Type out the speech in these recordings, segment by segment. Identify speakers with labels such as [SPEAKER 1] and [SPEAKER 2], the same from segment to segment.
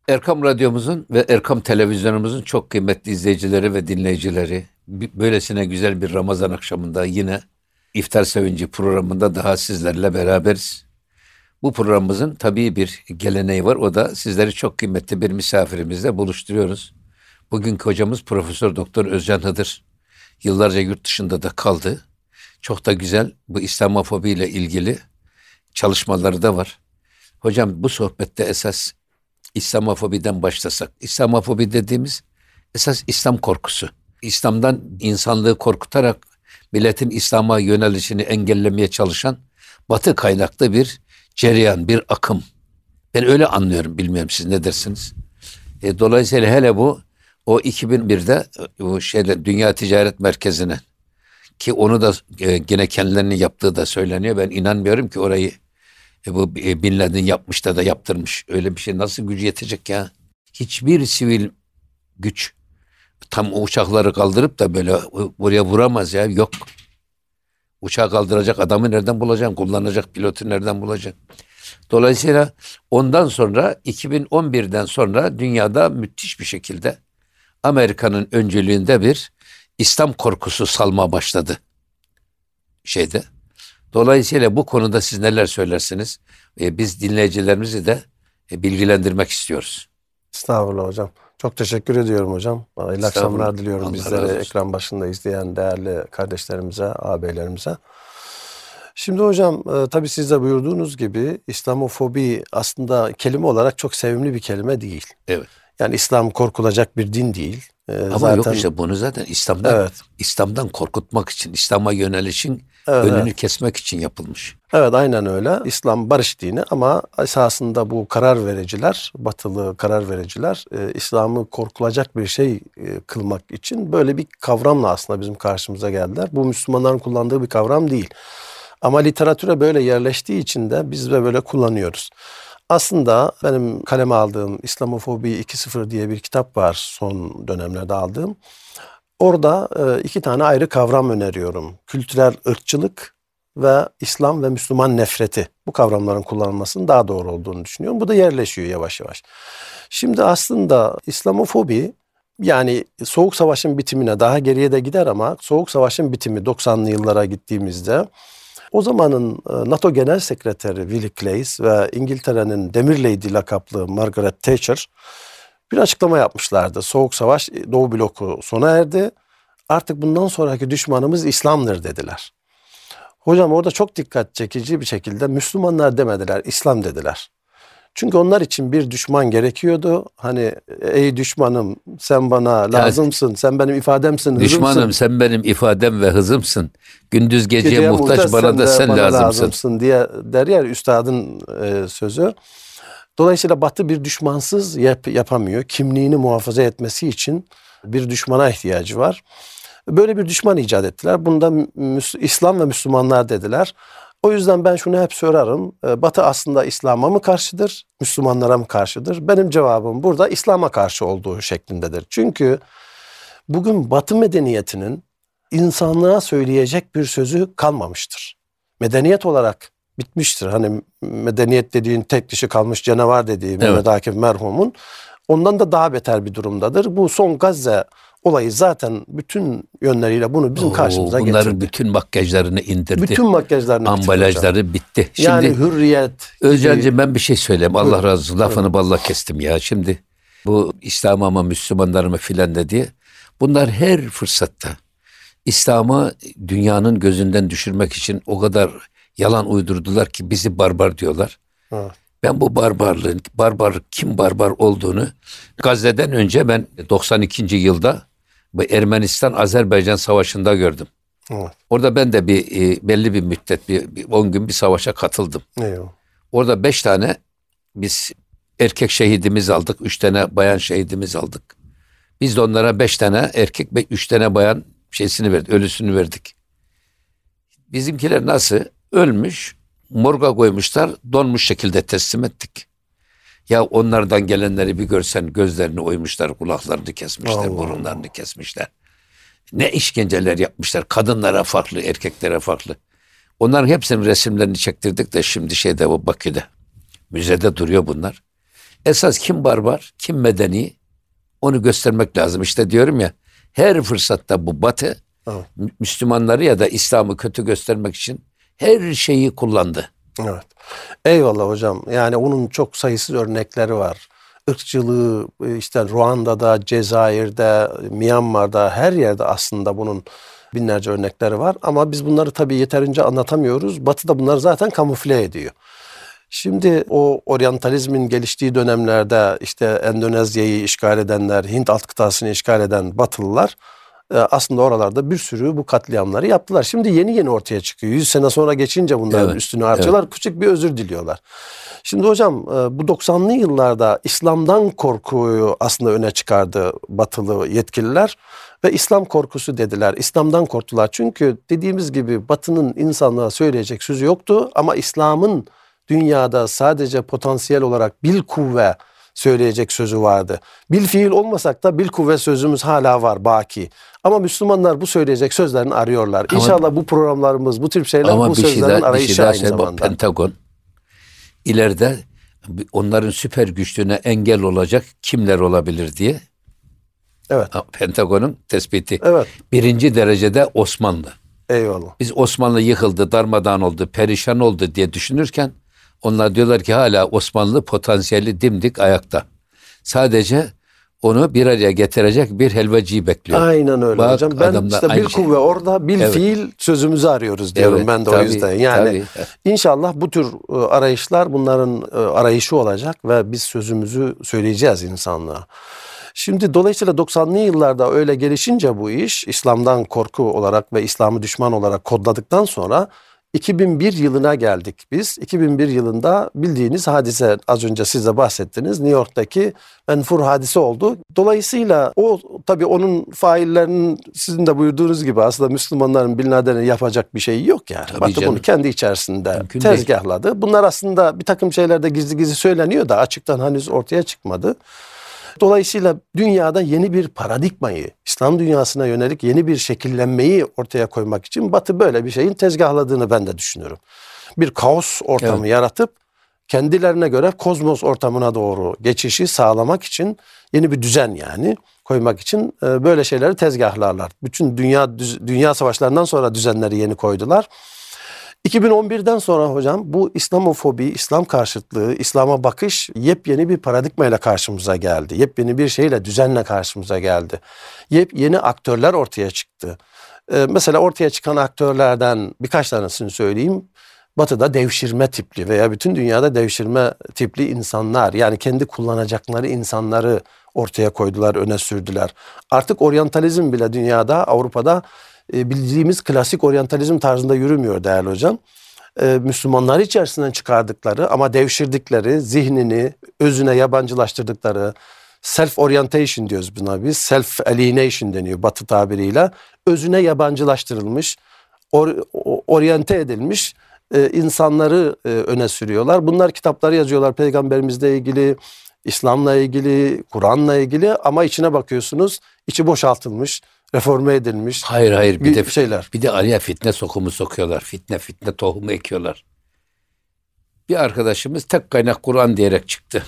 [SPEAKER 1] Erkam Radyomuzun ve Erkam Televizyonumuzun çok kıymetli izleyicileri ve dinleyicileri, böylesine güzel bir Ramazan akşamında yine İftar Sevinci programında daha sizlerle beraberiz. Bu programımızın tabii bir geleneği var. O da sizleri çok kıymetli bir misafirimizle buluşturuyoruz. Bugünkü hocamız Profesör Doktor Özcan Hıdır. Yıllarca yurt dışında da kaldı. Çok da güzel bu İslamofobi ile ilgili çalışmaları da var. Hocam bu sohbette esas İslamofobiden başlasak. İslamofobi dediğimiz esas İslam korkusu. İslam'dan insanlığı korkutarak milletin İslam'a yönelişini engellemeye çalışan Batı kaynaklı bir cereyan, bir akım. Ben öyle anlıyorum, bilmiyorum siz ne dersiniz? Dolayısıyla hele bu o 2001'de o Dünya Ticaret Merkezi'ne, ki onu da gene kendilerinin yaptığı da söyleniyor. Ben inanmıyorum ki orayı bu Bin Laden yapmış da yaptırmış. Öyle bir şey nasıl gücü yetecek ya? Hiçbir sivil güç tam o uçakları kaldırıp da böyle buraya vuramaz ya. Yok. Uçağı kaldıracak adamı nereden bulacaksın? Kullanacak pilotu nereden bulacaksın? Dolayısıyla ondan sonra 2011'den sonra dünyada müthiş bir şekilde Amerika'nın öncülüğünde bir İslam korkusu salma başladı şeyde. Dolayısıyla bu konuda siz neler söylersiniz? Biz dinleyicilerimizi de bilgilendirmek istiyoruz.
[SPEAKER 2] Estağfurullah hocam. Çok teşekkür ediyorum hocam. İyi akşamlar diliyorum
[SPEAKER 1] Allah
[SPEAKER 2] bizlere, ekran başında izleyen değerli kardeşlerimize, ağabeylerimize. Şimdi hocam tabii siz de buyurduğunuz gibi İslamofobi aslında kelime olarak çok sevimli bir kelime değil.
[SPEAKER 1] Evet.
[SPEAKER 2] Yani İslam korkulacak bir din değil.
[SPEAKER 1] Ama zaten, yok işte bunu zaten İslam'dan korkutmak için, İslam'a yönelişin önünü kesmek için yapılmış.
[SPEAKER 2] Evet, aynen öyle. İslam barış dini ama esasında bu karar vericiler, batılı karar vericiler İslam'ı korkulacak bir şey kılmak için böyle bir kavramla aslında bizim karşımıza geldiler. Bu Müslümanların kullandığı bir kavram değil. Ama literatüre böyle yerleştiği için de biz de böyle kullanıyoruz. Aslında benim kaleme aldığım İslamofobi 2.0 diye bir kitap var, son dönemlerde aldığım. Orada iki tane ayrı kavram öneriyorum. Kültürel ırkçılık ve İslam ve Müslüman nefreti. Bu kavramların kullanılmasının daha doğru olduğunu düşünüyorum. Bu da yerleşiyor yavaş yavaş. Şimdi aslında İslamofobi, yani Soğuk Savaş'ın bitimine daha geriye de gider ama Soğuk Savaş'ın bitimi 90'lı yıllara gittiğimizde o zamanın NATO Genel Sekreteri Willy Claes ve İngiltere'nin Demir Lady lakaplı Margaret Thatcher bir açıklama yapmışlardı. Soğuk Savaş, Doğu bloku sona erdi. Artık bundan sonraki düşmanımız İslam'dır dediler. Hocam orada çok dikkat çekici bir şekilde Müslümanlar demediler, İslam dediler. Çünkü onlar için bir düşman gerekiyordu. Hani ey düşmanım sen bana lazımsın, sen benim ifademsin, hızımsın.
[SPEAKER 1] Düşmanım sen benim ifadem ve hızımsın. Gündüz geceye muhtaç, bana da sen lazımsın
[SPEAKER 2] diye der ya üstadın sözü. Dolayısıyla Batı bir düşmansız yapamıyor. Kimliğini muhafaza etmesi için bir düşmana ihtiyacı var. Böyle bir düşman icat ettiler. Bunda İslam ve Müslümanlar dediler. O yüzden ben şunu hep sorarım. Batı aslında İslam'a mı karşıdır, Müslümanlara mı karşıdır? Benim cevabım burada İslam'a karşı olduğu şeklindedir. Çünkü bugün Batı medeniyetinin insanlığa söyleyecek bir sözü kalmamıştır. Medeniyet olarak bitmiştir. Hani medeniyet dediğin tek dişi kalmış canavar dediği Mehmet Akif merhumun ondan da daha beter bir durumdadır. Bu son Gazze olayı zaten bütün yönleriyle bunu bizim karşımıza getirdi.
[SPEAKER 1] Bunların bütün makyajlarını indirdi.
[SPEAKER 2] Bütün makyajlarını
[SPEAKER 1] ambalajları bitti. Şimdi,
[SPEAKER 2] yani hürriyet.
[SPEAKER 1] Özcan'cığım ben bir şey söyleyeyim. Allah razı olsun. Lafını balla kestim ya. Şimdi bu İslam'a mı Müslümanlar mı filan dedi. Bunlar her fırsatta İslam'ı dünyanın gözünden düşürmek için o kadar yalan uydurdular ki bizi barbar diyorlar.
[SPEAKER 2] Evet.
[SPEAKER 1] Ben bu kim barbar olduğunu Gazze'den önce ben 92. yılda bu Ermenistan-Azerbaycan Savaşı'nda gördüm.
[SPEAKER 2] Evet.
[SPEAKER 1] Orada ben de belli bir müddet 10 gün bir savaşa katıldım.
[SPEAKER 2] Eyvallah.
[SPEAKER 1] Orada 5 tane biz erkek şehidimiz aldık. 3 tane bayan şehidimiz aldık. Biz de onlara 5 tane erkek ve 3 tane bayan ölüsünü verdik. Bizimkiler nasıl? Ölmüş, morga koymuşlar, donmuş şekilde teslim ettik. Ya onlardan gelenleri bir görsen gözlerini oymuşlar, kulaklarını kesmişler, burunlarını kesmişler. Ne işkenceler yapmışlar. Kadınlara farklı, erkeklere farklı. Onların hepsinin resimlerini çektirdik de şimdi bu Bakü'de. Müzede duruyor bunlar. Esas kim barbar, kim medeni onu göstermek lazım. İşte diyorum ya, her fırsatta bu Batı
[SPEAKER 2] Evet.
[SPEAKER 1] Müslümanları ya da İslam'ı kötü göstermek için her şeyi kullandı.
[SPEAKER 2] Evet. Eyvallah hocam. Yani onun çok sayısız örnekleri var. Irkçılığı işte Ruanda'da, Cezayir'de, Myanmar'da her yerde aslında bunun binlerce örnekleri var. Ama biz bunları tabii yeterince anlatamıyoruz. Batı da bunları zaten kamufle ediyor. Şimdi o oryantalizmin geliştiği dönemlerde işte Endonezya'yı işgal edenler, Hint alt kıtasını işgal eden Batılılar aslında oralarda bir sürü bu katliamları yaptılar. Şimdi yeni yeni ortaya çıkıyor. 100 sene sonra geçince bunların
[SPEAKER 1] Evet,
[SPEAKER 2] üstünü harcıyorlar. Küçük bir özür diliyorlar. Şimdi hocam bu 90'lı yıllarda İslam'dan korkuyu aslında öne çıkardı Batılı yetkililer. Ve İslam korkusu dediler. İslam'dan korktular. Çünkü dediğimiz gibi Batı'nın insanlığa söyleyecek sözü yoktu. Ama İslam'ın dünyada sadece potansiyel olarak bilkuvve söyleyecek sözü vardı. Bilfiil olmasak da bilkuvve sözümüz hala var, baki. Ama Müslümanlar bu söyleyecek sözlerini arıyorlar. İnşallah bu programlarımız, bu tür şeyler
[SPEAKER 1] Ama
[SPEAKER 2] bu
[SPEAKER 1] bir şey
[SPEAKER 2] sözlerin
[SPEAKER 1] daha,
[SPEAKER 2] arayışı aynı
[SPEAKER 1] söyleyeyim.
[SPEAKER 2] zamanda.
[SPEAKER 1] Pentagon ileride onların süper güçlüğüne engel olacak kimler olabilir diye
[SPEAKER 2] Evet.
[SPEAKER 1] Pentagon'un tespiti.
[SPEAKER 2] Evet.
[SPEAKER 1] Birinci derecede Osmanlı.
[SPEAKER 2] Eyvallah.
[SPEAKER 1] Biz Osmanlı yıkıldı, darmadağın oldu, perişan oldu diye düşünürken onlar diyorlar ki hala Osmanlı potansiyeli dimdik ayakta. Sadece onu bir araya getirecek bir helvacıyı bekliyor.
[SPEAKER 2] Aynen öyle
[SPEAKER 1] Bak,
[SPEAKER 2] hocam. Ben
[SPEAKER 1] adamlar
[SPEAKER 2] işte
[SPEAKER 1] aynı
[SPEAKER 2] bilkuvve
[SPEAKER 1] şey.
[SPEAKER 2] orada bilfiil sözümüzü arıyoruz diyorum
[SPEAKER 1] Evet,
[SPEAKER 2] ben de o
[SPEAKER 1] tabii,
[SPEAKER 2] yüzden. Yani
[SPEAKER 1] tabii.
[SPEAKER 2] inşallah bu tür arayışlar bunların arayışı olacak ve biz sözümüzü söyleyeceğiz insanlığa. Şimdi dolayısıyla 90'lı yıllarda öyle gelişince bu iş İslam'dan korku olarak ve İslam'ı düşman olarak kodladıktan sonra 2001 yılına geldik biz. 2001 yılında bildiğiniz hadise, az önce siz de bahsettiniz, New York'taki menfur hadise oldu. Dolayısıyla o tabii onun faillerinin sizin de buyurduğunuz gibi aslında Müslümanların Bin Laden'e yapacak bir şeyi yok yani.
[SPEAKER 1] Tabii
[SPEAKER 2] Batı
[SPEAKER 1] canım.
[SPEAKER 2] bunu kendi içerisinde
[SPEAKER 1] Mümkün değil.
[SPEAKER 2] tezgahladı. Bunlar aslında bir takım şeylerde gizli gizli söyleniyor da açıktan henüz ortaya çıkmadı. Dolayısıyla dünyada yeni bir paradigmayı, İslam dünyasına yönelik yeni bir şekillenmeyi ortaya koymak için Batı böyle bir şeyin tezgahladığını ben de düşünüyorum. Bir kaos ortamı yaratıp kendilerine göre kozmos ortamına doğru geçişi sağlamak için yeni bir düzen yani koymak için böyle şeyleri tezgahlarlar. Bütün dünya savaşlarından sonra düzenleri yeni koydular. 2011'den sonra hocam bu İslamofobi, İslam karşıtlığı, İslam'a bakış yepyeni bir paradigmayla karşımıza geldi. Yepyeni bir şeyle, düzenle karşımıza geldi. Yepyeni aktörler ortaya çıktı. Mesela ortaya çıkan aktörlerden birkaç tanesini söyleyeyim. Batı'da devşirme tipli veya bütün dünyada devşirme tipli insanlar, yani kendi kullanacakları insanları ortaya koydular, öne sürdüler. Artık oryantalizm bile dünyada, Avrupa'da bildiğimiz klasik oryantalizm tarzında yürümüyor değerli hocam. Müslümanlar içerisinden çıkardıkları ama devşirdikleri, zihnini özüne yabancılaştırdıkları, self orientation diyoruz buna biz. Self alienation deniyor Batı tabiriyle. Özüne yabancılaştırılmış, oryante edilmiş insanları öne sürüyorlar. Bunlar kitapları yazıyorlar Peygamberimizle ilgili, İslam'la ilgili, Kur'an'la ilgili ama içine bakıyorsunuz içi boşaltılmış, reforme edilmiş.
[SPEAKER 1] Hayır bir de
[SPEAKER 2] şeyler.
[SPEAKER 1] Bir de araya fitne sokumu sokuyorlar. Fitne tohumu ekiyorlar. Bir arkadaşımız tek kaynak Kur'an diyerek çıktı.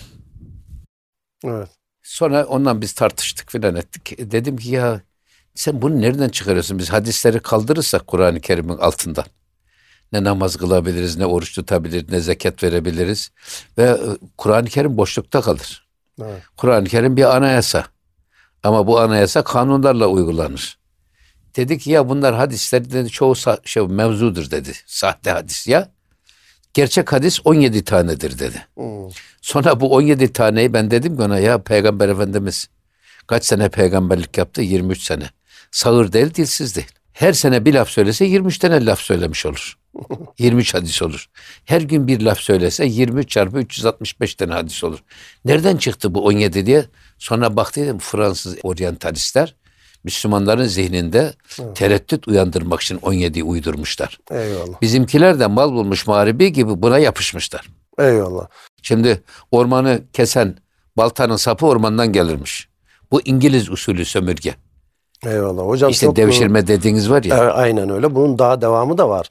[SPEAKER 2] Evet.
[SPEAKER 1] Sonra ondan biz tartıştık filan ettik. Dedim ki ya sen bunu nereden çıkarıyorsun? Biz hadisleri kaldırırsak Kur'an-ı Kerim'in altından ne namaz kılabiliriz, ne oruç tutabiliriz, ne zekat verebiliriz. Ve Kur'an-ı Kerim boşlukta kalır.
[SPEAKER 2] Evet.
[SPEAKER 1] Kur'an-ı Kerim bir anayasa. Ama bu anayasa kanunlarla uygulanır. Dedi ki ya bunlar hadisler dedi, çoğu mevzudur dedi. Sahte hadis ya. Gerçek hadis 17 tanedir dedi. Sonra bu 17 taneyi ben dedim ki ona ya Peygamber Efendimiz kaç sene peygamberlik yaptı? 23 sene. Sağır değil, dilsiz değil. Her sene bir laf söylese 23 tane laf söylemiş olur. 23 hadis olur. Her gün bir laf söylese 23 çarpı 365 tane hadis olur. Nereden çıktı bu 17 diye? Sonra baktıydım Fransız oryantalistler Müslümanların zihninde tereddüt uyandırmak için 17'yi uydurmuşlar.
[SPEAKER 2] Eyvallah.
[SPEAKER 1] Bizimkiler de mal bulmuş mağribi gibi buna yapışmışlar.
[SPEAKER 2] Eyvallah.
[SPEAKER 1] Şimdi ormanı kesen baltanın sapı ormandan gelirmiş. Bu İngiliz usulü sömürge.
[SPEAKER 2] Eyvallah. Hocam
[SPEAKER 1] İşte
[SPEAKER 2] çok
[SPEAKER 1] devşirme dediğiniz var ya.
[SPEAKER 2] aynen öyle. Bunun daha devamı da var.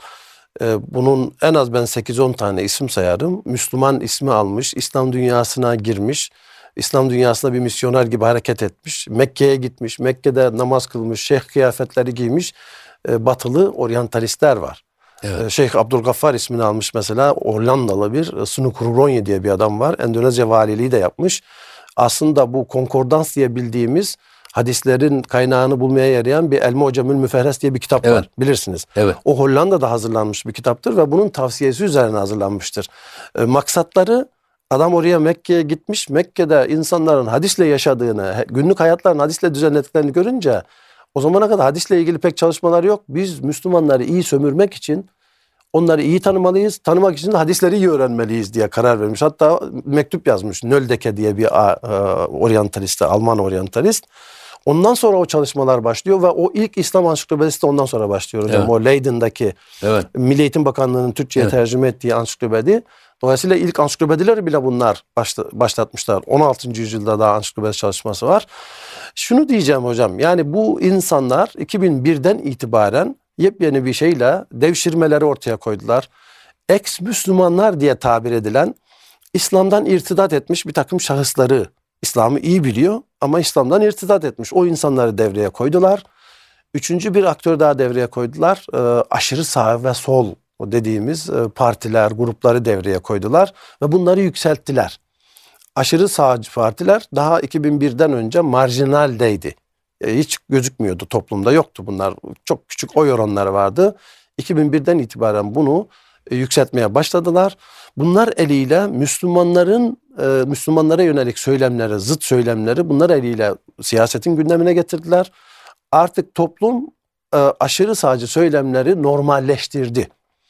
[SPEAKER 2] Bunun en az ben 8-10 tane isim sayarım. Müslüman ismi almış, İslam dünyasına girmiş, İslam dünyasında bir misyoner gibi hareket etmiş, Mekke'ye gitmiş, Mekke'de namaz kılmış, şeyh kıyafetleri giymiş batılı oryantalistler var.
[SPEAKER 1] Evet.
[SPEAKER 2] Şeyh Abdülgaffar ismini almış mesela, Hollandalı bir Sunukuronye diye bir adam var. Endonezya valiliği de yapmış. Aslında bu konkordans diye bildiğimiz hadislerin kaynağını bulmaya yarayan bir El-Mu'cemül Müferres diye bir kitap
[SPEAKER 1] Evet.
[SPEAKER 2] var, bilirsiniz.
[SPEAKER 1] Evet.
[SPEAKER 2] O Hollanda'da hazırlanmış bir kitaptır ve bunun tavsiyesi üzerine hazırlanmıştır. Maksatları, adam oraya Mekke'ye gitmiş. Mekke'de insanların hadisle yaşadığını, günlük hayatlarını hadisle düzenlediklerini görünce o zamana kadar hadisle ilgili pek çalışmalar yok. Biz Müslümanları iyi sömürmek için onları iyi tanımalıyız. Tanımak için de hadisleri iyi öğrenmeliyiz diye karar vermiş. Hatta mektup yazmış. Nöldeke diye bir oryantalist, Alman oryantalist. Ondan sonra o çalışmalar başlıyor ve o ilk İslam ansiklopedisi de ondan sonra başlıyor hocam.
[SPEAKER 1] Evet.
[SPEAKER 2] O Leyden'daki
[SPEAKER 1] Evet.
[SPEAKER 2] Milli Eğitim Bakanlığı'nın Türkçe'ye
[SPEAKER 1] Evet.
[SPEAKER 2] tercüme ettiği ansiklopedi. Dolayısıyla ilk ansiklopedileri bile bunlar başlatmışlar. 16. yüzyılda daha ansiklopedi çalışması var. Şunu diyeceğim hocam. Yani bu insanlar 2001'den itibaren yepyeni bir şeyle devşirmeleri ortaya koydular. Ex-Müslümanlar diye tabir edilen, İslam'dan irtidat etmiş bir takım şahısları, İslam'ı iyi biliyor ama İslam'dan irtidat etmiş. O insanları devreye koydular. Üçüncü bir aktör daha devreye koydular. Aşırı sağ ve sol dediğimiz partiler, grupları devreye koydular ve bunları yükselttiler. Aşırı sağcı partiler daha 2001'den önce marjinaldeydi. Hiç gözükmüyordu, toplumda yoktu bunlar. Çok küçük oy oranları vardı. 2001'den itibaren bunu yükseltmeye başladılar. Bunlar eliyle Müslümanlara yönelik söylemleri, zıt söylemleri bunlar eliyle siyasetin gündemine getirdiler. Artık toplum aşırı sağcı söylemleri normalleştirdi.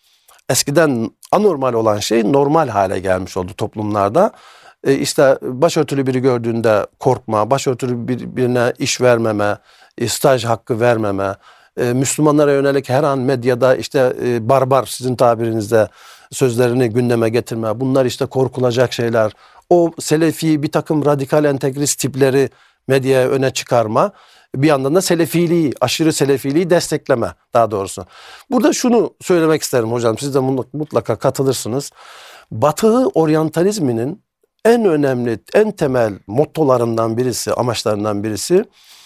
[SPEAKER 2] Eskiden anormal olan şey normal hale gelmiş oldu toplumlarda. İşte başörtülü biri gördüğünde korkma, başörtülü birine iş vermeme, staj hakkı vermeme, Müslümanlara yönelik her an medyada işte barbar, sizin tabirinizde, sözlerini gündeme getirme. Bunlar işte korkulacak şeyler. O selefi bir takım radikal entegrist tipleri medyaya öne çıkarma. Bir yandan da selefiliği, aşırı selefiliği destekleme daha doğrusu. Burada şunu söylemek isterim hocam, siz de mutlaka katılırsınız. Batı oryantalizminin en önemli, en temel mottolarından birisi, amaçlarından birisi,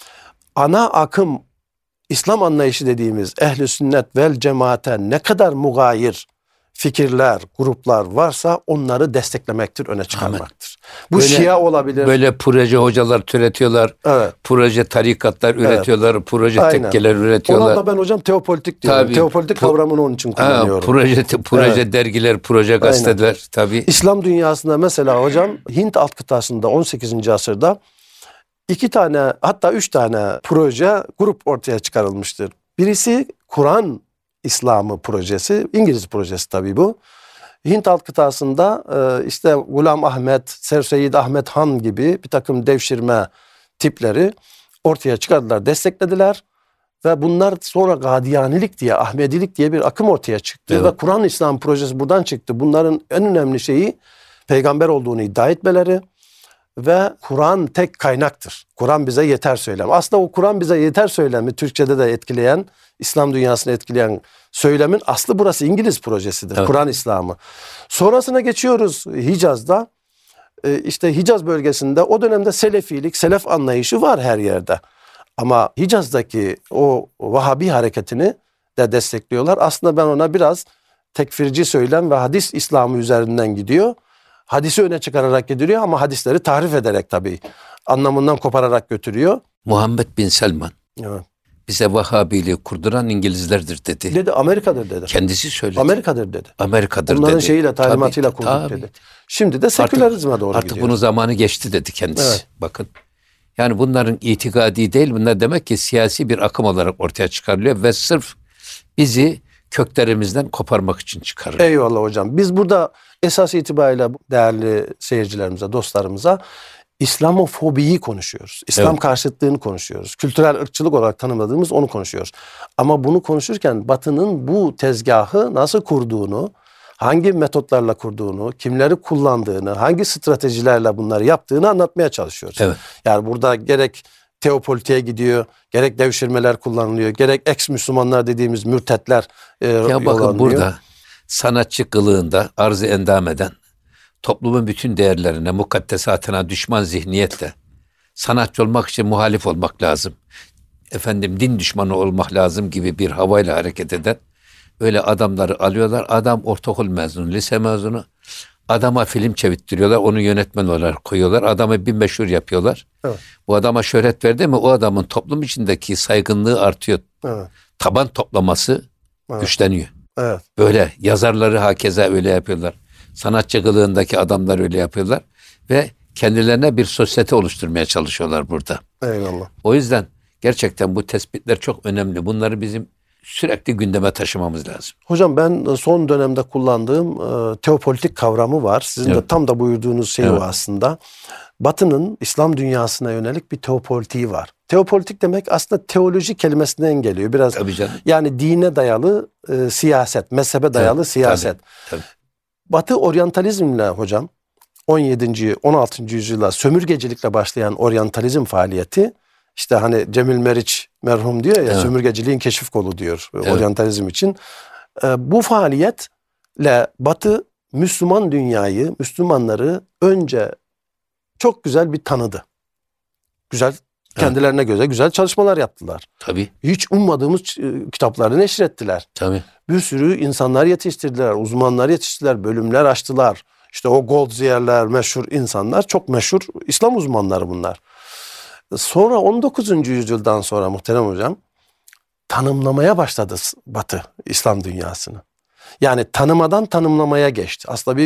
[SPEAKER 2] ana akım İslam anlayışı dediğimiz ehl-i sünnet vel cemaate ne kadar mugayir fikirler, gruplar varsa onları desteklemektir, öne çıkarmaktır. Bu
[SPEAKER 1] böyle,
[SPEAKER 2] Şia olabilir.
[SPEAKER 1] Böyle proje hocalar türetiyorlar.
[SPEAKER 2] Evet.
[SPEAKER 1] Proje tarikatlar üretiyorlar. Proje
[SPEAKER 2] Aynen.
[SPEAKER 1] tekkeler üretiyorlar.
[SPEAKER 2] Ona da ben hocam teopolitik diyorum.
[SPEAKER 1] Tabii.
[SPEAKER 2] Teopolitik kavramını onun için kullanıyorum.
[SPEAKER 1] Proje dergiler, proje gazeteler tabii.
[SPEAKER 2] İslam dünyasında mesela hocam Hint alt kıtasında 18. asırda 2 tane, hatta 3 tane proje, grup ortaya çıkarılmıştır. Birisi Kur'an İslamı projesi, İngiliz projesi tabii bu. Hint alt kıtasında işte Gulam Ahmet, Serseyyid Ahmet Han gibi bir takım devşirme tipleri ortaya çıkardılar, desteklediler. Ve bunlar sonra Gadiyanilik diye, Ahmedilik diye bir akım ortaya çıktı.
[SPEAKER 1] Evet.
[SPEAKER 2] Ve Kur'an İslam projesi buradan çıktı. Bunların en önemli şeyi peygamber olduğunu iddia etmeleri ve Kur'an tek kaynaktır. Kur'an bize yeter söylem. Aslında o Kur'an bize yeter söylemi Türkçe'de de etkileyen, İslam dünyasını etkileyen söylemin aslı burası, İngiliz projesidir. Evet. Kur'an İslamı. Sonrasına geçiyoruz Hicaz'da. İşte Hicaz bölgesinde o dönemde Selefilik, Selef anlayışı var her yerde. Ama Hicaz'daki o Vahabi hareketini de destekliyorlar. Aslında ben ona biraz tekfirci söylem ve hadis İslamı üzerinden gidiyor. Hadisi öne çıkararak gidiyor ama hadisleri tahrif ederek tabii anlamından kopararak götürüyor.
[SPEAKER 1] Muhammed bin Selman,
[SPEAKER 2] evet,
[SPEAKER 1] bize Vahabiliği kurduran İngilizlerdir dedi.
[SPEAKER 2] Dedi, Amerika'dır dedi.
[SPEAKER 1] Kendisi söyledi.
[SPEAKER 2] Amerika'dır dedi.
[SPEAKER 1] Amerika'dır
[SPEAKER 2] onların
[SPEAKER 1] dedi.
[SPEAKER 2] şeyiyle, talimatıyla
[SPEAKER 1] Tabii,
[SPEAKER 2] kurduk
[SPEAKER 1] tabii.
[SPEAKER 2] dedi. Şimdi de sekülerizme doğru
[SPEAKER 1] artık
[SPEAKER 2] gidiyor.
[SPEAKER 1] bunun zamanı geçti dedi kendisi.
[SPEAKER 2] Evet.
[SPEAKER 1] Bakın. Yani bunların itikadi değil, bunlar demek ki siyasi bir akım olarak ortaya çıkarılıyor ve sırf bizi köklerimizden koparmak için çıkarılıyor.
[SPEAKER 2] Eyvallah hocam. Biz burada esas itibariyle değerli seyircilerimize, dostlarımıza İslamofobiyi konuşuyoruz. İslam
[SPEAKER 1] Evet.
[SPEAKER 2] karşıtlığını konuşuyoruz. Kültürel ırkçılık olarak tanımladığımız onu konuşuyoruz. Ama bunu konuşurken Batı'nın bu tezgahı nasıl kurduğunu, hangi metotlarla kurduğunu, kimleri kullandığını, hangi stratejilerle bunları yaptığını anlatmaya çalışıyoruz.
[SPEAKER 1] Evet.
[SPEAKER 2] Yani burada gerek teopolitiğe gidiyor, gerek devşirmeler kullanılıyor, gerek ex-Müslümanlar dediğimiz mürtetler
[SPEAKER 1] Ya bakın
[SPEAKER 2] yollanıyor.
[SPEAKER 1] burada sanatçı kılığında arz-ı endam eden, toplumun bütün değerlerine, mukaddesatına düşman zihniyetle sanatçı olmak için muhalif olmak lazım. Efendim din düşmanı olmak lazım gibi bir havayla hareket eden öyle adamları alıyorlar. Adam ortaokul mezunu, lise mezunu. Adama film çevirttiriyorlar. Onu yönetmen olarak koyuyorlar. Adamı bir meşhur yapıyorlar.
[SPEAKER 2] Evet.
[SPEAKER 1] Bu adama şöhret verdi mi o adamın toplum içindeki saygınlığı artıyor.
[SPEAKER 2] Evet.
[SPEAKER 1] Taban toplaması güçleniyor.
[SPEAKER 2] Evet.
[SPEAKER 1] Böyle yazarları hakeza öyle yapıyorlar. Sanatçı kılığındaki adamlar öyle yapıyorlar. Ve kendilerine bir sosyete oluşturmaya çalışıyorlar burada.
[SPEAKER 2] Eyvallah.
[SPEAKER 1] O yüzden gerçekten bu tespitler çok önemli. Bunları bizim sürekli gündeme taşımamız lazım.
[SPEAKER 2] Hocam ben son dönemde kullandığım teopolitik kavramı var. Sizin de tam da buyurduğunuz şey o aslında. Batı'nın İslam dünyasına yönelik bir teopolitiği var. Teopolitik demek aslında teoloji kelimesinden geliyor. Biraz
[SPEAKER 1] Tabii canım.
[SPEAKER 2] yani dine dayalı siyaset, mezhebe dayalı siyaset.
[SPEAKER 1] Tabii.
[SPEAKER 2] Batı oryantalizmle hocam 17. 16. yüzyılda sömürgecilikle başlayan oryantalizm faaliyeti işte hani Cemil Meriç merhum diyor ya sömürgeciliğin keşif kolu diyor oryantalizm için. Bu faaliyetle Batı Müslüman dünyayı, Müslümanları önce çok güzel bir tanıdı. Güzel kendilerine göre güzel çalışmalar yaptılar.
[SPEAKER 1] Tabii.
[SPEAKER 2] Hiç ummadığımız kitapları neşrettiler.
[SPEAKER 1] Tabii.
[SPEAKER 2] Bir sürü insanlar yetiştirdiler, uzmanlar yetiştirdiler, bölümler açtılar. İşte o Goldzier'ler, meşhur insanlar, çok meşhur İslam uzmanları bunlar. Sonra 19. yüzyıldan sonra muhterem hocam tanımlamaya başladı Batı İslam dünyasını. Yani tanımadan tanımlamaya geçti. Aslında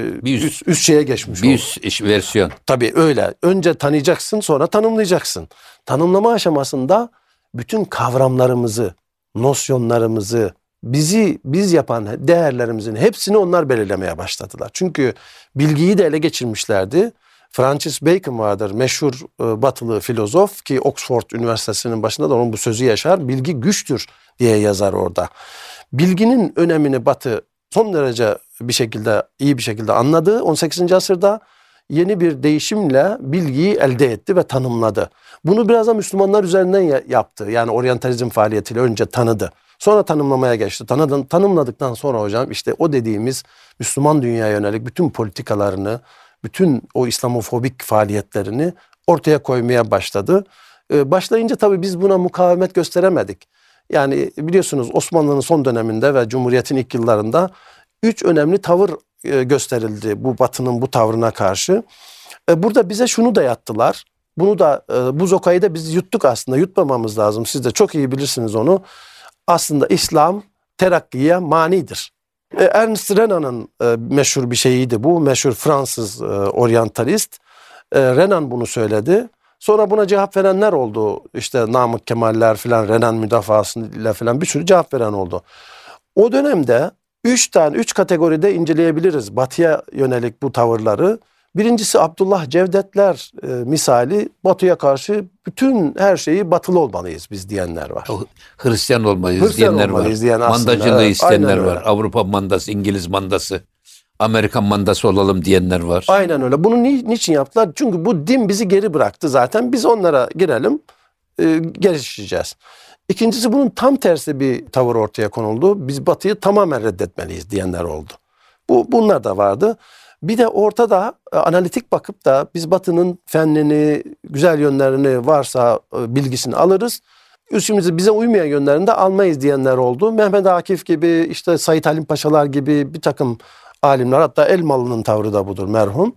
[SPEAKER 2] bir üst şeye geçmiş oldu.
[SPEAKER 1] Bir üst versiyon.
[SPEAKER 2] Tabii öyle. Önce tanıyacaksın, sonra tanımlayacaksın. Tanımlama aşamasında bütün kavramlarımızı, nosyonlarımızı, biz yapan değerlerimizin hepsini onlar belirlemeye başladılar. Çünkü bilgiyi de ele geçirmişlerdi. Francis Bacon vardır, meşhur batılı filozof ki Oxford Üniversitesi'nin başında da onun bu sözü yaşar. Bilgi güçtür diye yazar orada. Bilginin önemini Batı son derece iyi bir şekilde anladı. 18. asırda yeni bir değişimle bilgiyi elde etti ve tanımladı. Bunu biraz da Müslümanlar üzerinden yaptı. Yani oryantalizm faaliyetiyle önce tanıdı. Sonra tanımlamaya geçti. Tanımladıktan sonra hocam işte o dediğimiz Müslüman dünyaya yönelik bütün politikalarını, bütün o İslamofobik faaliyetlerini ortaya koymaya başladı. Başlayınca tabii biz buna mukavemet gösteremedik. Yani biliyorsunuz Osmanlı'nın son döneminde ve Cumhuriyet'in ilk yıllarında 3 önemli tavır gösterildi bu Batı'nın bu tavrına karşı. Burada bize şunu da yattılar. Bunu da bu zokayı da biz yuttuk aslında. Yutmamamız lazım. Siz de çok iyi bilirsiniz onu. Aslında İslam terakkiye manidir. Ernest Renan'ın meşhur bir şeyiydi bu. Meşhur Fransız oryantalist. Renan bunu söyledi. Sonra buna cevap verenler oldu. İşte Namık Kemaller filan, Renan müdafasıyla filan bir sürü cevap veren oldu. O dönemde 3 kategoride inceleyebiliriz Batı'ya yönelik bu tavırları. Birincisi Abdullah Cevdetler misali Batı'ya karşı bütün her şeyi batılı olmalıyız biz diyenler var.
[SPEAKER 1] Hristiyan olmalıyız diyenler var. Mandacılığı isteyenler var. Avrupa mandası, İngiliz mandası, Amerikan mandası olalım diyenler var.
[SPEAKER 2] Aynen öyle. Bunu niçin yaptılar? Çünkü bu din bizi geri bıraktı zaten. Biz onlara girelim, gelişeceğiz. İkincisi bunun tam tersi bir tavır ortaya konuldu. Biz Batı'yı tamamen reddetmeliyiz diyenler oldu. Bunlar da vardı. Bir de ortada analitik bakıp da biz Batı'nın fennini, güzel yönlerini varsa bilgisini alırız. Üstümüzde bize uymayan yönlerini de almayız diyenler oldu. Mehmet Akif gibi, işte Said Halim Paşalar gibi bir takım alimler, hatta Elmalı'nın tavrı da budur merhum,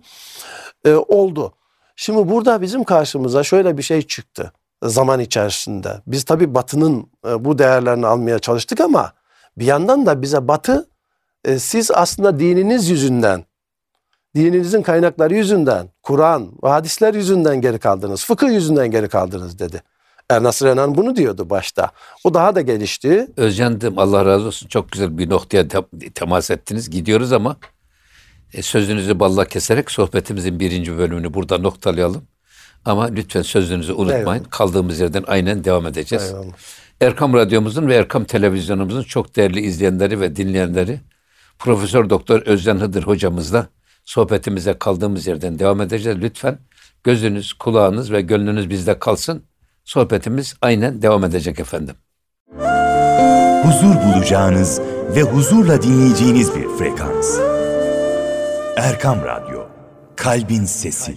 [SPEAKER 2] oldu. Şimdi burada bizim karşımıza şöyle bir şey çıktı zaman içerisinde. Biz tabii Batı'nın bu değerlerini almaya çalıştık ama bir yandan da bize Batı siz aslında dininiz yüzünden, dininizin kaynakları yüzünden, Kur'an ve hadisler yüzünden geri kaldınız, fıkıh yüzünden geri kaldınız dedi. Ernest Renan bunu diyordu başta. O daha da gelişti.
[SPEAKER 1] Özcan'dım, Allah razı olsun, çok güzel bir noktaya temas ettiniz. Gidiyoruz ama sözünüzü balla keserek sohbetimizin 1. bölümünü burada noktalayalım. Ama lütfen sözünüzü unutmayın.
[SPEAKER 2] Eyvallah.
[SPEAKER 1] Kaldığımız yerden aynen devam edeceğiz.
[SPEAKER 2] Eyvallah.
[SPEAKER 1] Erkam Radyomuzun ve Erkam Televizyonumuzun çok değerli izleyenleri ve dinleyenleri, Profesör Doktor Özcan Hıdır hocamızla sohbetimize kaldığımız yerden devam edeceğiz. Lütfen gözünüz, kulağınız ve gönlünüz bizde kalsın. sohbetimiz aynen devam edecek efendim.
[SPEAKER 3] Huzur bulacağınız ve huzurla dinleyeceğiniz bir frekans. Erkam Radyo, Kalbin Sesi.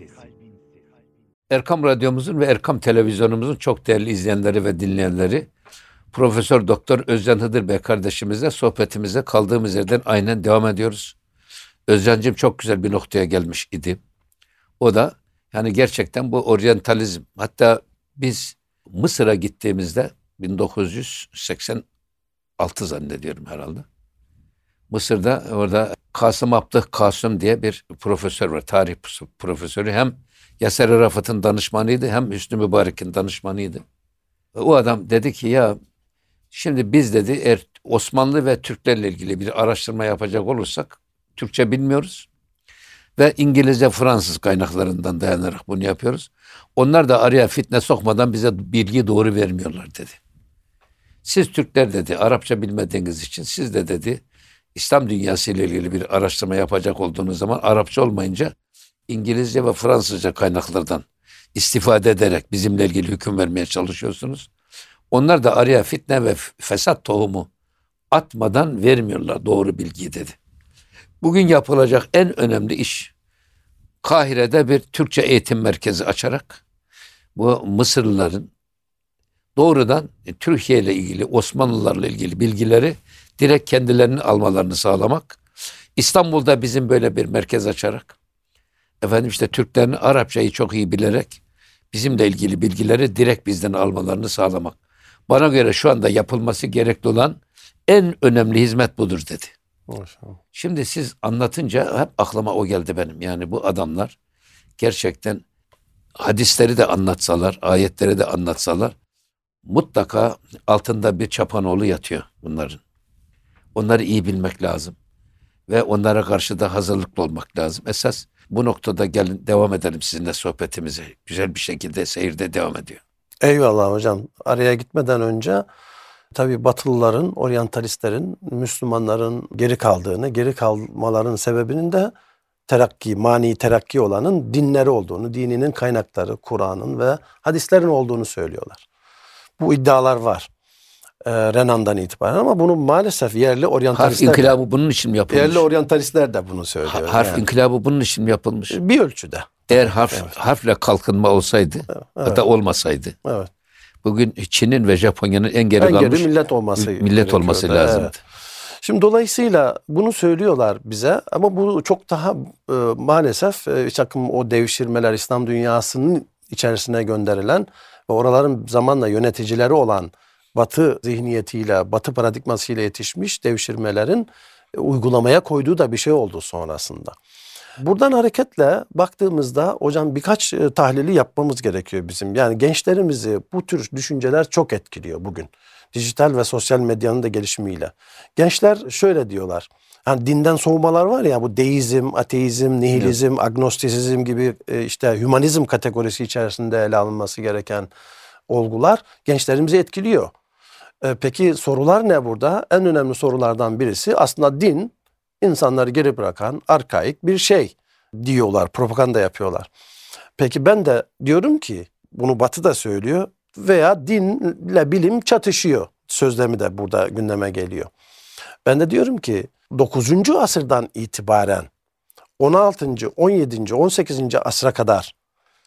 [SPEAKER 1] Erkam Radyomuzun ve Erkam Televizyonumuzun çok değerli izleyenleri ve dinleyenleri, Profesör Doktor Özcan Hıdır Bey kardeşimizle sohbetimize kaldığımız yerden aynen devam ediyoruz. Özcan'cığım çok güzel bir noktaya gelmiş idi. O da yani gerçekten bu oryantalizm, hatta biz Mısır'a gittiğimizde 1986 zannediyorum herhalde. Mısır'da orada Kasım Abdüh Kasım diye bir profesör var, tarih profesörü. Hem Yasser Arafat'ın danışmanıydı hem Hüsnü Mübarek'in danışmanıydı. O adam dedi ki ya şimdi biz dedi eğer Osmanlı ve Türklerle ilgili bir araştırma yapacak olursak Türkçe bilmiyoruz ve İngilizce, Fransız kaynaklarından dayanarak bunu yapıyoruz. Onlar da araya fitne sokmadan bize bilgi doğru vermiyorlar dedi. Siz Türkler dedi Arapça bilmediğiniz için siz de dedi İslam dünyası ile ilgili bir araştırma yapacak olduğunuz zaman Arapça olmayınca İngilizce ve Fransızca kaynaklardan istifade ederek bizimle ilgili hüküm vermeye çalışıyorsunuz. Onlar da araya fitne ve fesat tohumu atmadan vermiyorlar doğru bilgiyi dedi. Bugün yapılacak en önemli iş Kahire'de bir Türkçe eğitim merkezi açarak bu Mısırlıların doğrudan Türkiye ile ilgili, Osmanlılarla ilgili bilgileri direkt kendilerinin almalarını sağlamak. İstanbul'da bizim böyle bir merkez açarak efendim işte Türklerin Arapçayı çok iyi bilerek bizimle ilgili bilgileri direkt bizden almalarını sağlamak. Bana göre şu anda yapılması gerekli olan en önemli hizmet budur dedi.
[SPEAKER 2] Maşallah.
[SPEAKER 1] Şimdi siz anlatınca hep aklıma o geldi benim. Yani bu adamlar gerçekten hadisleri de anlatsalar, ayetleri de anlatsalar mutlaka altında bir çapanoğlu yatıyor bunların. Onları iyi bilmek lazım ve onlara karşı da hazırlıklı olmak lazım. Esas bu noktada gelin devam edelim sizinle sohbetimize. Güzel bir şekilde seyirde devam ediyor.
[SPEAKER 2] Eyvallah hocam. Araya gitmeden önce tabii Batılıların, oryantalistlerin, Müslümanların geri kalmaların sebebinin de mani terakki olanın dinleri olduğunu, dininin kaynakları, Kur'an'ın ve hadislerin olduğunu söylüyorlar. Bu iddialar var. Renan'dan itibaren ama bunu maalesef yerli
[SPEAKER 1] Harf
[SPEAKER 2] oryantalistler
[SPEAKER 1] inkılabı bunun için mi yapılmış?
[SPEAKER 2] yerli oryantalistler de bunu söylüyor.
[SPEAKER 1] Harf
[SPEAKER 2] yani.
[SPEAKER 1] inkılabı bunun için mi yapılmış?
[SPEAKER 2] Bir ölçüde.
[SPEAKER 1] Eğer harfle kalkınma olsaydı, hatta olmasaydı,
[SPEAKER 2] Evet.
[SPEAKER 1] bugün Çin'in ve Japonya'nın en geri kalmış
[SPEAKER 2] millet olması
[SPEAKER 1] olması
[SPEAKER 2] gerekiyordu.
[SPEAKER 1] lazımdı.
[SPEAKER 2] Evet. Şimdi dolayısıyla bunu söylüyorlar bize ama bu çok daha maalesef bir takım o devşirmeler İslam dünyasının içerisine gönderilen ve oraların zamanla yöneticileri olan Batı zihniyetiyle, Batı paradigmasıyla yetişmiş devşirmelerin uygulamaya koyduğu da bir şey oldu sonrasında. Buradan hareketle baktığımızda hocam birkaç tahlili yapmamız gerekiyor bizim. Yani gençlerimizi bu tür düşünceler çok etkiliyor bugün. Dijital ve sosyal medyanın da gelişimiyle. Gençler şöyle diyorlar. Yani dinden soğumalar var ya bu deizm, ateizm, nihilizm, agnostisizm gibi işte hümanizm kategorisi içerisinde ele alınması gereken olgular gençlerimizi etkiliyor. Peki sorular ne burada? En önemli sorulardan birisi aslında din insanları geri bırakan arkaik bir şey diyorlar, propaganda yapıyorlar. Peki ben de diyorum ki bunu Batı da söylüyor veya dinle bilim çatışıyor. Sözlemi de burada gündeme geliyor. Ben de diyorum ki 9. asırdan itibaren 16. 17. 18. asra kadar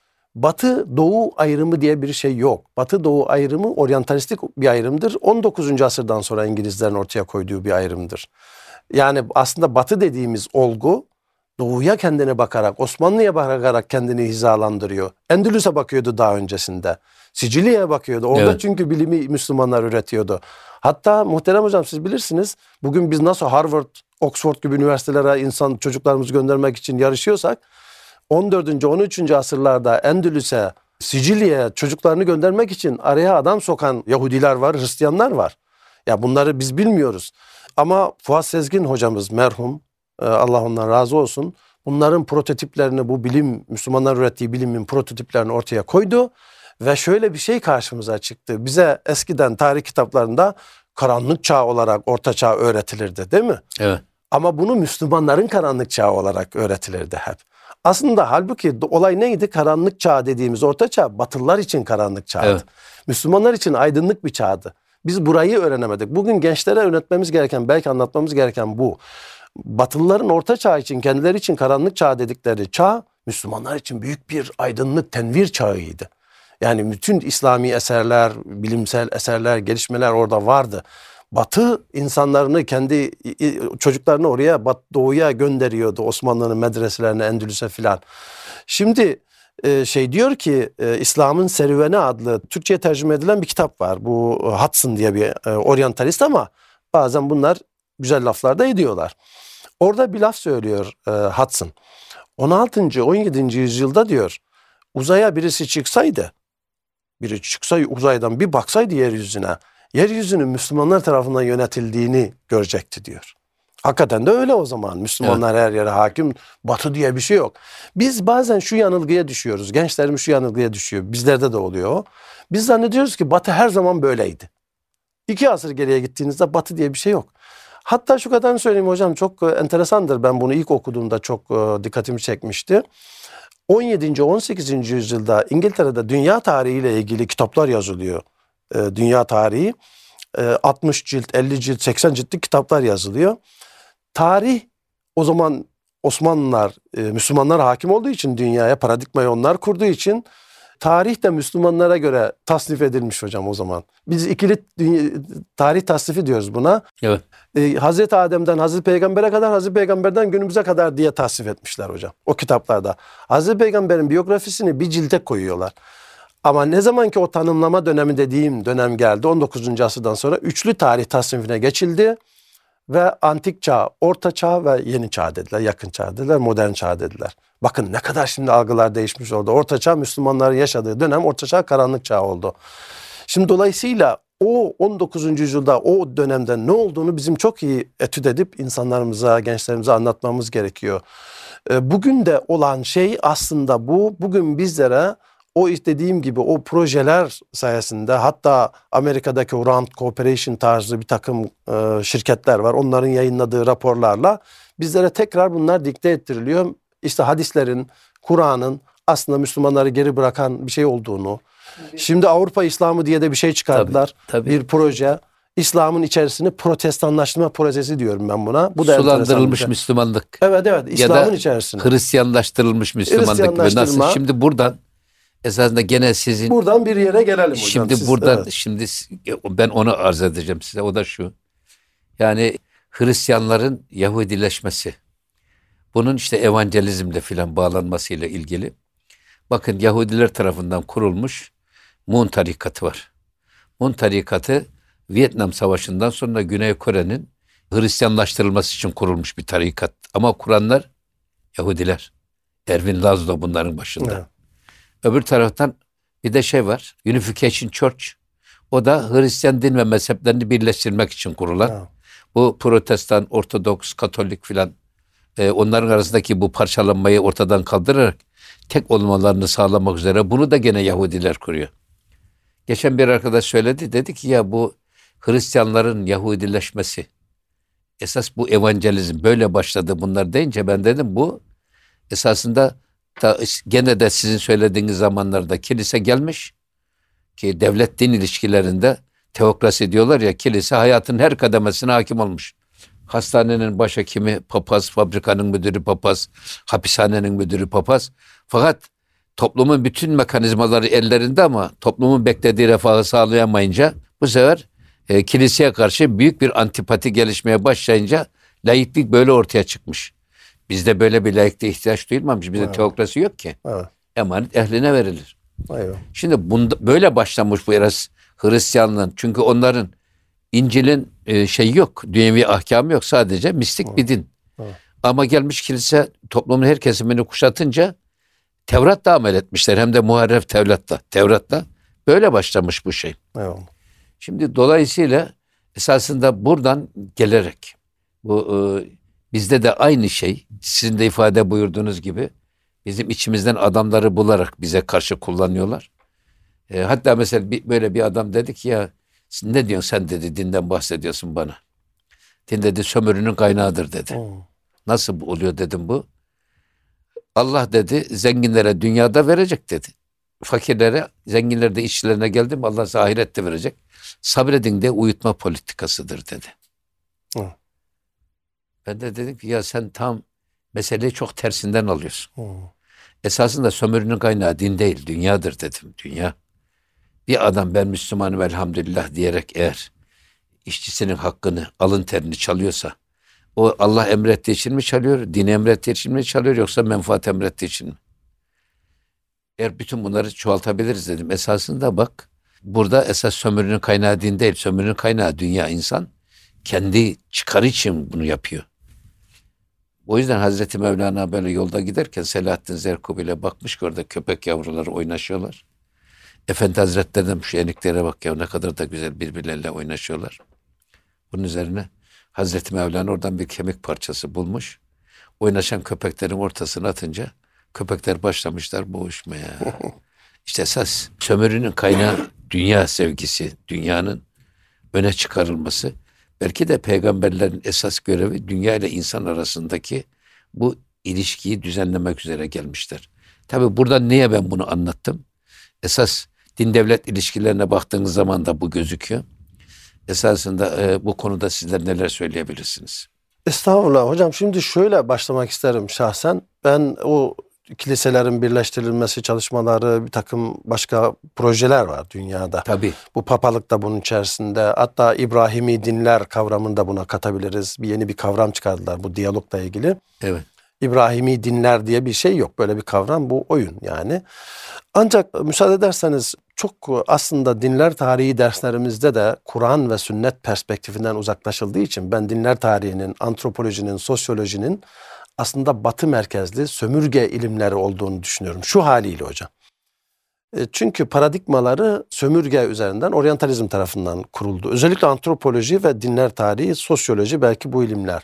[SPEAKER 2] Batı-Doğu ayrımı diye bir şey yok. Batı-Doğu ayrımı oryantalistik bir ayrımdır. 19. asırdan sonra İngilizlerin ortaya koyduğu bir ayrımdır. Yani aslında Batı dediğimiz olgu Doğu'ya kendine bakarak, Osmanlı'ya bakarak kendini hizalandırıyor. Endülüs'e bakıyordu daha öncesinde. Sicilya'ya bakıyordu. Orada
[SPEAKER 1] Evet.
[SPEAKER 2] çünkü bilimi Müslümanlar üretiyordu. Hatta muhterem hocam siz bilirsiniz. Bugün biz nasıl Harvard, Oxford gibi üniversitelere çocuklarımızı göndermek için yarışıyorsak 14. 13. asırlarda Endülüs'e, Sicilya'ya çocuklarını göndermek için araya adam sokan Yahudiler var, Hristiyanlar var. Ya bunları biz bilmiyoruz. Ama Fuat Sezgin hocamız merhum, Allah ondan razı olsun. Bunların prototiplerini, bu bilim, Müslümanlar ürettiği bilimin prototiplerini ortaya koydu. Ve şöyle bir şey karşımıza çıktı. Bize eskiden tarih kitaplarında karanlık çağ olarak orta çağ öğretilirdi değil mi?
[SPEAKER 1] Evet.
[SPEAKER 2] Ama bunu Müslümanların karanlık çağı olarak öğretilirdi hep. Aslında halbuki olay neydi? Karanlık çağ dediğimiz orta çağ Batılılar için karanlık çağdı.
[SPEAKER 1] Evet.
[SPEAKER 2] Müslümanlar için aydınlık bir çağdı. Biz burayı öğrenemedik. Bugün gençlere öğretmemiz gereken, belki anlatmamız gereken bu. Batılıların orta çağ için, kendileri için karanlık çağ dedikleri çağ, Müslümanlar için büyük bir aydınlık, tenvir çağıydı. Yani bütün İslami eserler, bilimsel eserler, gelişmeler orada vardı. Batı insanlarını, kendi çocuklarını oraya, doğuya gönderiyordu. Osmanlı'nın medreselerine, Endülüs'e filan. Şimdi diyor ki İslam'ın Serüveni adlı Türkçe'ye tercüme edilen bir kitap var. Bu Hudson diye bir oryantalist ama bazen bunlar güzel laflar da ediyorlar. Orada bir laf söylüyor Hudson. 16. 17. yüzyılda diyor uzaya birisi çıksaydı, biri çıksa uzaydan bir baksaydı yeryüzünün Müslümanlar tarafından yönetildiğini görecekti diyor. Hakikaten de öyle o zaman. Müslümanlar her yere hakim. Batı diye bir şey yok. Biz bazen şu yanılgıya düşüyoruz. Gençlerimiz şu yanılgıya düşüyor. Bizlerde de oluyor o. Biz zannediyoruz ki Batı her zaman böyleydi. 2 asır geriye gittiğinizde Batı diye bir şey yok. Hatta şu kadarını söyleyeyim hocam, çok enteresandır. Ben bunu ilk okuduğumda çok dikkatimi çekmişti. 17. 18. yüzyılda İngiltere'de dünya tarihiyle ilgili kitaplar yazılıyor. Dünya tarihi 60 cilt, 50 cilt, 80 ciltlik kitaplar yazılıyor. Tarih o zaman Osmanlılar, Müslümanlar hakim olduğu için dünyaya, paradigmayı onlar kurduğu için tarih de Müslümanlara göre tasnif edilmiş hocam o zaman. Biz ikili tarih tasnifi diyoruz buna.
[SPEAKER 1] Evet.
[SPEAKER 2] Hazreti Adem'den Hazreti Peygamber'e kadar, Hazreti Peygamber'den günümüze kadar diye tasnif etmişler hocam o kitaplarda. Hazreti Peygamber'in biyografisini bir cilte koyuyorlar. Ama ne zaman ki o tanımlama dönemi dediğim dönem geldi, 19. asırdan sonra üçlü tarih tasnifine geçildi ve antik çağ, orta çağ ve yeni çağ dediler, yakın çağ dediler, modern çağ dediler. Bakın ne kadar şimdi algılar değişmiş oldu. Orta çağ Müslümanların yaşadığı dönem, orta çağ karanlık çağ oldu. Şimdi dolayısıyla o 19. yüzyılda o dönemde ne olduğunu bizim çok iyi etüt edip insanlarımıza, gençlerimize anlatmamız gerekiyor. Bugün de olan şey aslında bu. Bugün bizlere o dediğim gibi o projeler sayesinde, hatta Amerika'daki o Rand Corporation tarzı bir takım şirketler var. Onların yayınladığı raporlarla bizlere tekrar bunlar dikte ettiriliyor. İşte hadislerin, Kur'an'ın aslında Müslümanları geri bırakan bir şey olduğunu. Şimdi Avrupa İslamı diye de bir şey çıkardılar.
[SPEAKER 1] Tabii.
[SPEAKER 2] Bir proje. İslam'ın içerisini protestanlaştırma projesi diyorum ben buna. Bu da
[SPEAKER 1] Sulandırılmış
[SPEAKER 2] şey.
[SPEAKER 1] Müslümanlık.
[SPEAKER 2] Evet, İslam'ın
[SPEAKER 1] Ya da
[SPEAKER 2] içerisine.
[SPEAKER 1] Hristiyanlaştırılmış Müslümanlık gibi. Nasıl? Şimdi buradan esasında gene sizin...
[SPEAKER 2] Buradan bir yere gelelim hocam.
[SPEAKER 1] Şimdi buradan, şimdi ben onu arz edeceğim size. O da şu. Yani Hristiyanların Yahudileşmesi. Bunun işte evangelizmle filan bağlanmasıyla ilgili. Bakın Yahudiler tarafından kurulmuş Mun tarikatı var. Mun tarikatı Vietnam Savaşı'ndan sonra Güney Kore'nin Hristiyanlaştırılması için kurulmuş bir tarikat. Ama kuranlar Yahudiler. Erwin Laszlo bunların başında.
[SPEAKER 2] Evet.
[SPEAKER 1] Öbür taraftan bir de var. Unification Church. O da Hristiyan din ve mezheplerini birleştirmek için kurulan.
[SPEAKER 2] Evet.
[SPEAKER 1] Bu Protestan, Ortodoks, Katolik filan onların arasındaki bu parçalanmayı ortadan kaldırarak tek olmalarını sağlamak üzere bunu da gene Yahudiler kuruyor. Geçen bir arkadaş söyledi. Dedi ki ya bu Hristiyanların Yahudileşmesi esas bu evangelizm böyle başladı bunlar deyince ben dedim bu esasında gene de sizin söylediğiniz zamanlarda kilise gelmiş ki devlet din ilişkilerinde teokrasi diyorlar ya, kilise hayatın her kademesine hakim olmuş. Hastanenin başhekimi papaz, fabrikanın müdürü papaz, hapishanenin müdürü papaz. Fakat toplumun bütün mekanizmaları ellerinde ama toplumun beklediği refahı sağlayamayınca bu sefer kiliseye karşı büyük bir antipati gelişmeye başlayınca laiklik böyle ortaya çıkmış. Bizde böyle bir laikliğe ihtiyaç duyulmamış. Bizde teokrasi yok ki.
[SPEAKER 2] Evet.
[SPEAKER 1] Emanet ehline verilir.
[SPEAKER 2] Eyvallah.
[SPEAKER 1] Şimdi böyle başlamış bu Hristiyanlığın. Çünkü onların İncil'in yok, dünyevi ahkamı yok. Sadece mistik bir din.
[SPEAKER 2] Evet.
[SPEAKER 1] Ama gelmiş kilise toplumun her kesimini kuşatınca Tevrat'la amel etmişler. Hem de muharref Tevrat'la. Böyle başlamış bu şey.
[SPEAKER 2] Eyvallah.
[SPEAKER 1] Şimdi dolayısıyla esasında buradan gelerek bu bizde de aynı şey, sizin de ifade buyurduğunuz gibi bizim içimizden adamları bularak bize karşı kullanıyorlar. Hatta mesela böyle bir adam dedi ki ya ne diyorsun sen dedi, dinden bahsediyorsun bana. Din dedi sömürünün kaynağıdır dedi. Nasıl oluyor dedim bu. Allah dedi zenginlere dünyada verecek dedi. Fakirlere, zenginlere de işçilerine geldi mi Allah size ahirette verecek. Sabredin de uyutma politikasıdır dedi.
[SPEAKER 2] Hı.
[SPEAKER 1] Ben de dedim ki ya sen tam meseleyi çok tersinden alıyorsun.
[SPEAKER 2] Hı.
[SPEAKER 1] Esasında sömürünün kaynağı din değil, dünyadır dedim. Dünya. Bir adam ben Müslümanım elhamdülillah diyerek eğer işçisinin hakkını, alın terini çalıyorsa o Allah emrettiği için mi çalıyor, din emrettiği için mi çalıyor yoksa menfaat emrettiği için mi? Eğer bütün bunları çoğaltabiliriz dedim. Esasında bak burada esas sömürünün kaynağı din değil, sömürünün kaynağı dünya, insan kendi çıkarı için bunu yapıyor. O yüzden Hazreti Mevlana böyle yolda giderken Selahaddin Zerkubi'yle bakmış ki orada köpek yavruları oynaşıyorlar. Efendi Hazretleri'den şu eniklere bak ya ne kadar da güzel birbirleriyle oynaşıyorlar. Bunun üzerine Hazreti Mevlana oradan bir kemik parçası bulmuş. Oynaşan köpeklerin ortasına atınca köpekler başlamışlar boğuşmaya. İşte esas sömürünün kaynağı dünya sevgisi, dünyanın öne çıkarılması. Belki de peygamberlerin esas görevi dünya ile insan arasındaki bu ilişkiyi düzenlemek üzere gelmişler. Tabii burada niye ben bunu anlattım? Esas din devlet ilişkilerine baktığınız zaman da bu gözüküyor. Esasında bu konuda sizler neler söyleyebilirsiniz?
[SPEAKER 2] Estağfurullah hocam, şimdi şöyle başlamak isterim şahsen. Ben o kiliselerin birleştirilmesi çalışmaları, bir takım başka projeler var dünyada.
[SPEAKER 1] Tabii.
[SPEAKER 2] Bu papalık da bunun içerisinde. Hatta İbrahimi dinler kavramını da buna katabiliriz. Yeni bir kavram çıkardılar bu diyalogla ilgili.
[SPEAKER 1] Evet.
[SPEAKER 2] İbrahimi dinler diye bir şey yok. Böyle bir kavram, bu oyun yani. Ancak müsaade ederseniz çok aslında dinler tarihi derslerimizde de Kur'an ve sünnet perspektifinden uzaklaşıldığı için ben dinler tarihinin, antropolojinin, sosyolojinin aslında batı merkezli sömürge ilimleri olduğunu düşünüyorum. Şu haliyle hocam. Çünkü paradigmaları sömürge üzerinden, oryantalizm tarafından kuruldu. Özellikle antropoloji ve dinler tarihi, sosyoloji belki bu ilimler.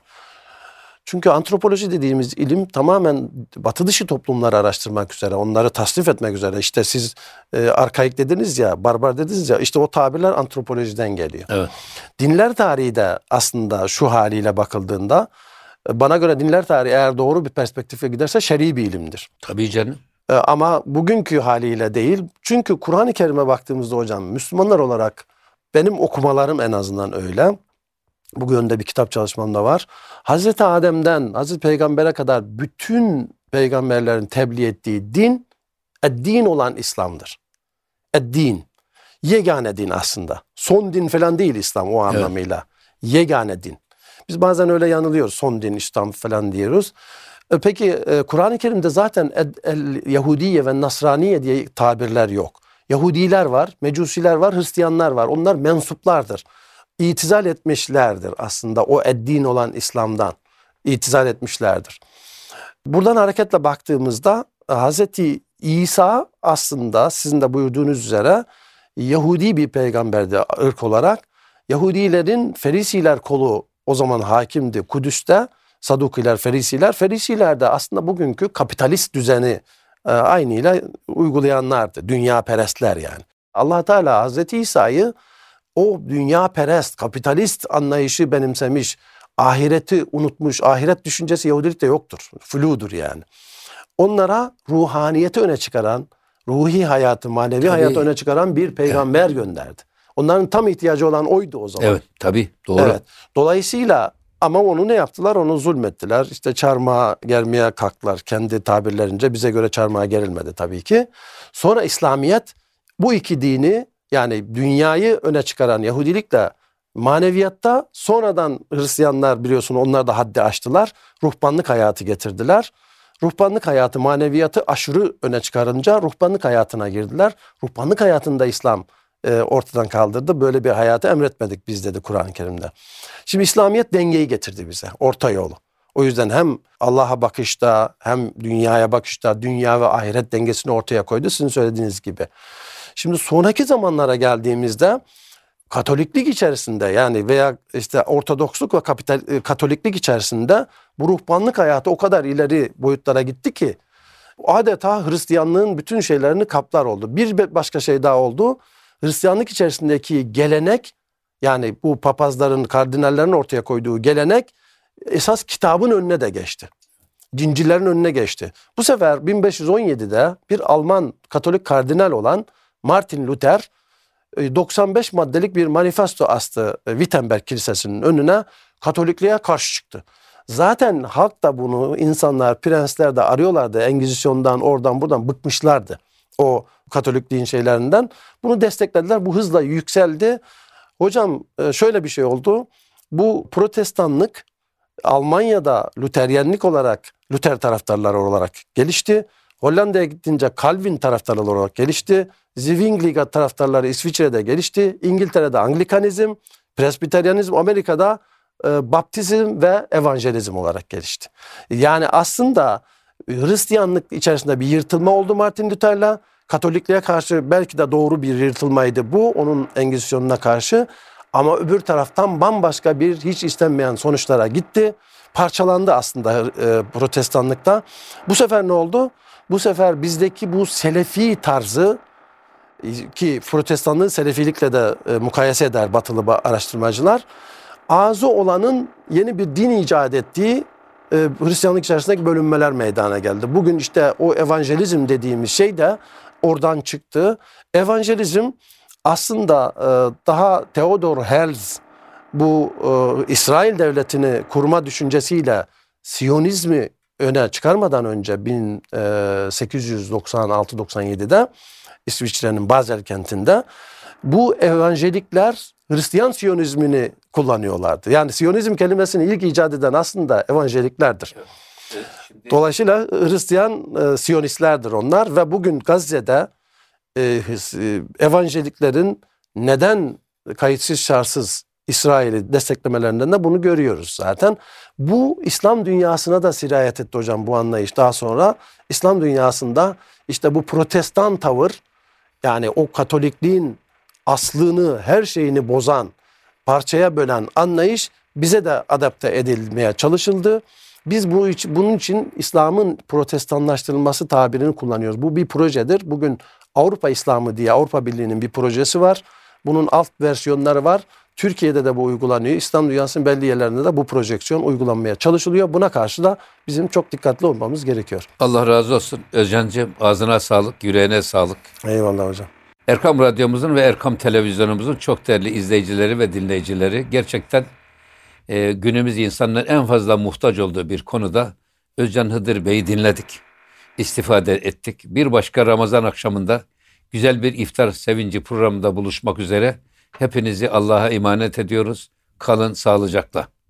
[SPEAKER 2] Çünkü antropoloji dediğimiz ilim tamamen batı dışı toplumları araştırmak üzere, onları tasnif etmek üzere. İşte siz arkaik dediniz ya, barbar dediniz ya, işte o tabirler antropolojiden geliyor.
[SPEAKER 1] Evet.
[SPEAKER 2] Dinler tarihi de aslında şu haliyle bakıldığında, bana göre dinler tarihi eğer doğru bir perspektife giderse şer'i bir ilimdir.
[SPEAKER 1] Tabii canım.
[SPEAKER 2] Ama bugünkü haliyle değil. Çünkü Kur'an-ı Kerim'e baktığımızda hocam, Müslümanlar olarak benim okumalarım en azından öyle. Bu yönde bir kitap çalışmam da var. Hazreti Adem'den Hazreti Peygamber'e kadar bütün peygamberlerin tebliğ ettiği din, din olan İslam'dır. Din. Yegane din aslında. Son din falan değil İslam o anlamıyla. Yegane din. Biz bazen öyle yanılıyoruz. Son din İslam falan diyoruz. Peki Kur'an-ı Kerim'de zaten Yahudiye ve Nasraniye diye tabirler yok. Yahudiler var, Mecusiler var, Hristiyanlar var. Onlar mensuplardır. İtizal etmişlerdir aslında o din olan İslam'dan. İtizal etmişlerdir. Buradan hareketle baktığımızda Hazreti İsa aslında sizin de buyurduğunuz üzere Yahudi bir peygamberdi ırk olarak. Yahudilerin Ferisiler kolu o zaman hakimdi Kudüs'te. Sadukiler, Ferisiler de aslında bugünkü kapitalist düzeni aynıyla uygulayanlardı. Dünya perestler yani. Allah Teala Hazreti İsa'yı o dünya perest, kapitalist anlayışı benimsemiş, ahireti unutmuş, ahiret düşüncesi Yahudilikte yoktur. Fludur yani. Onlara ruhaniyeti öne çıkaran, ruhi hayatı, manevi hayatı öne çıkaran bir peygamber gönderdi. Onların tam ihtiyacı olan oydu o zaman.
[SPEAKER 1] Evet, tabii doğru.
[SPEAKER 2] Evet. Dolayısıyla ama onu ne yaptılar? Onu zulmettiler. İşte çarmıha germeye kalktılar. Kendi tabirlerince, bize göre çarmıha gerilmedi tabii ki. Sonra İslamiyet bu iki dini, yani dünyayı öne çıkaran Yahudilikle maneviyatta, sonradan Hristiyanlar biliyorsun onlar da haddi aştılar. Ruhbanlık hayatı getirdiler. Ruhbanlık hayatı maneviyatı aşırı öne çıkarınca ruhbanlık hayatına girdiler. Ruhbanlık hayatında İslam ortadan kaldırdı. Böyle bir hayatı emretmedik biz dedi Kur'an-ı Kerim'de. Şimdi İslamiyet dengeyi getirdi bize, orta yolu. O yüzden hem Allah'a bakışta hem dünyaya bakışta dünya ve ahiret dengesini ortaya koydu sizin söylediğiniz gibi. Şimdi sonraki zamanlara geldiğimizde Katoliklik içerisinde yani veya işte Ortodoksluk ve Katoliklik içerisinde bu ruhbanlık hayatı o kadar ileri boyutlara gitti ki adeta Hristiyanlığın bütün şeylerini kaplar oldu. Bir başka şey daha oldu. Hristiyanlık içerisindeki gelenek, yani bu papazların, kardinallerin ortaya koyduğu gelenek esas kitabın önüne de geçti. dincilerin önüne geçti. Bu sefer 1517'de bir Alman Katolik kardinal olan Martin Luther 95 maddelik bir manifesto astı Wittenberg Kilisesi'nin önüne, Katolikliğe karşı çıktı. Zaten halk da bunu, insanlar, prensler de arıyorlardı. Engizisyondan, oradan buradan bıkmışlardı o Katolikliğin şeylerinden. Bunu desteklediler. Bu hızla yükseldi. Hocam şöyle bir şey oldu. Bu protestanlık Almanya'da Luteryenlik olarak, Luther taraftarları olarak gelişti. Hollanda'ya gidince Calvin taraftarları olarak gelişti. Zwingli'ga taraftarları İsviçre'de gelişti. İngiltere'de Anglikanizm, Presbiteryanizm, Amerika'da Baptizm ve Evangelizm olarak gelişti. Yani aslında Hristiyanlık içerisinde bir yırtılma oldu Martin Luther'la. Katolikliğe karşı belki de doğru bir yırtılmaydı bu, onun Engizisyonuna karşı. Ama öbür taraftan bambaşka bir, hiç istenmeyen sonuçlara gitti. Parçalandı aslında protestanlıkta. Bu sefer ne oldu? Bu sefer bizdeki bu Selefi tarzı, ki protestanlığı Selefilikle de mukayese eder batılı araştırmacılar, ağzı olanın yeni bir din icat ettiği Hristiyanlık içerisindeki bölünmeler meydana geldi. Bugün işte o evangelizm dediğimiz şey de oradan çıktı. Evangelizm aslında daha Theodor Herzl bu İsrail devletini kurma düşüncesiyle Siyonizmi öne çıkarmadan önce 1896-97'de İsviçre'nin Basel kentinde bu evangelikler Hristiyan Siyonizmini kullanıyorlardı. Yani Siyonizm kelimesini ilk icat eden aslında evangeliklerdir. Dolayısıyla Hristiyan Siyonistlerdir onlar ve bugün Gazze'de evangeliklerin neden kayıtsız şartsız İsrail'i desteklemelerinden de bunu görüyoruz zaten. Bu İslam dünyasına da sirayet etti hocam bu anlayış. Daha sonra İslam dünyasında işte bu protestan tavır, yani o Katolikliğin aslını, her şeyini bozan, parçaya bölen anlayış bize de adapte edilmeye çalışıldı. Biz bunun için İslam'ın protestanlaştırılması tabirini kullanıyoruz. Bu bir projedir. Bugün Avrupa İslamı diye Avrupa Birliği'nin bir projesi var. Bunun alt versiyonları var. Türkiye'de de bu uygulanıyor. İslam dünyasının belli yerlerinde de bu projeksiyon uygulanmaya çalışılıyor. Buna karşı da bizim çok dikkatli olmamız gerekiyor.
[SPEAKER 1] Allah razı olsun Özcan'cığım. Ağzına sağlık, yüreğine sağlık.
[SPEAKER 2] Eyvallah hocam.
[SPEAKER 1] Erkam Radyomuzun ve Erkam Televizyonumuzun çok değerli izleyicileri ve dinleyicileri, gerçekten günümüz insanların en fazla muhtaç olduğu bir konuda Özcan Hıdır Bey'i dinledik, istifade ettik. Bir başka Ramazan akşamında güzel bir iftar sevinci programında buluşmak üzere. Hepinizi Allah'a emanet ediyoruz. Kalın sağlıcakla.